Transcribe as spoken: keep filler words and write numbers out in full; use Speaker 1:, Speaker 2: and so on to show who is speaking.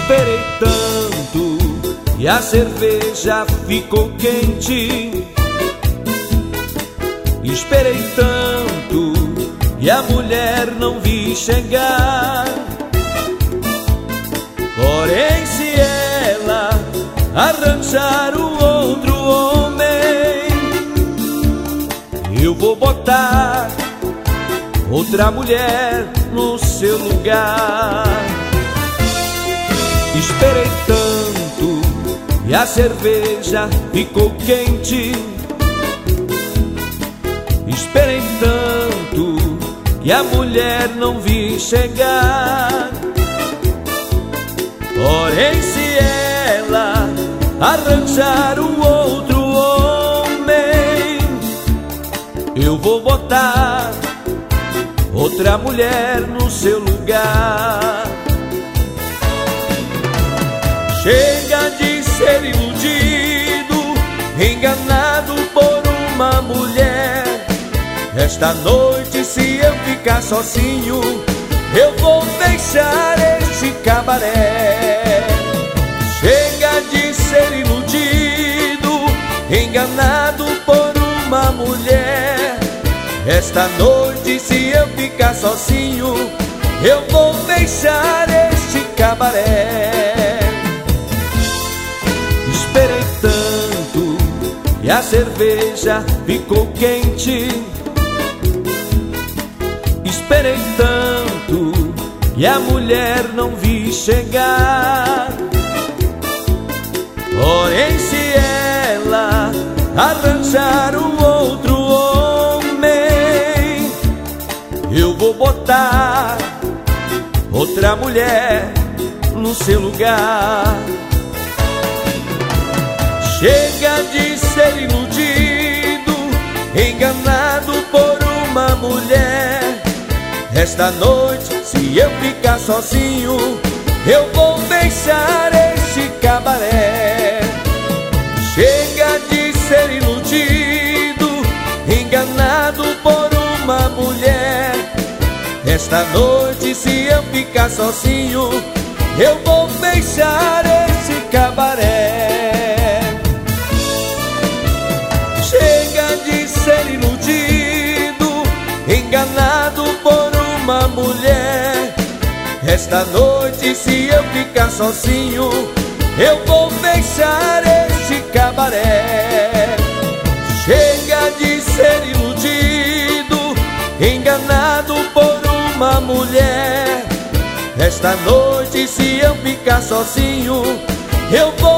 Speaker 1: Esperei tanto e a cerveja ficou quente. Esperei tanto e a mulher não vi chegar. Porém, se ela arranjar um outro homem, eu vou botar outra mulher no seu lugar. Esperei tanto e a cerveja ficou quente. Esperei tanto e a mulher não vi chegar. Porém, se ela arranjar um outro homem, eu vou botar outra mulher no seu lugar. Chega de ser iludido, enganado por uma mulher. Esta noite, se eu ficar sozinho, eu vou deixar este cabaré. Chega de ser iludido, enganado por uma mulher. Esta noite, se eu ficar sozinho, eu vou deixar este cabaré. Esperei tanto e a cerveja ficou quente. Esperei tanto e a mulher não vi chegar. Porém, se ela arranjar um outro homem, eu vou botar outra mulher no seu lugar. Chega de ser iludido, enganado por uma mulher. Esta noite, se eu ficar sozinho, eu vou deixar este cabaré. Chega de ser iludido, enganado por uma mulher. Esta noite, se eu ficar sozinho, eu vou deixar este cabaré. Chega de ser iludido, enganado por uma mulher. Esta noite, se eu ficar sozinho, eu vou deixar este cabaré. Chega de ser iludido, enganado por uma mulher. Esta noite, se eu ficar sozinho, eu vou